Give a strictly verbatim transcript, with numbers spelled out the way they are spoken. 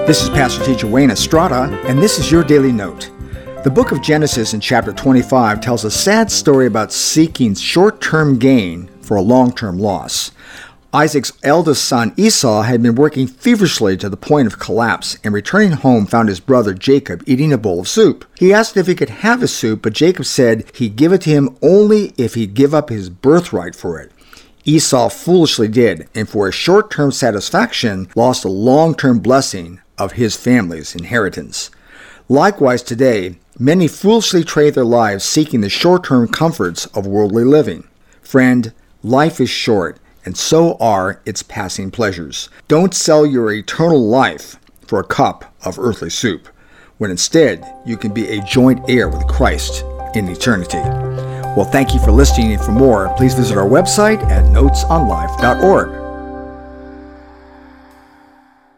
This is Pastor Teacher Wayne Estrada, and this is your Daily Note. The book of Genesis in chapter twenty-five tells a sad story about seeking short-term gain for a long-term loss. Isaac's eldest son Esau had been working feverishly to the point of collapse, and returning home found his brother Jacob eating a bowl of soup. He asked if he could have his soup, but Jacob said he'd give it to him only if he'd give up his birthright for it. Esau foolishly did, and for a short-term satisfaction, lost a long-term blessing of his family's inheritance. Likewise today, many foolishly trade their lives seeking the short-term comforts of worldly living. Friend, life is short, and so are its passing pleasures. Don't sell your eternal life for a cup of earthly soup, when instead you can be a joint heir with Christ in eternity. Well, thank you for listening, and for more, please visit our website at notes on life dot org.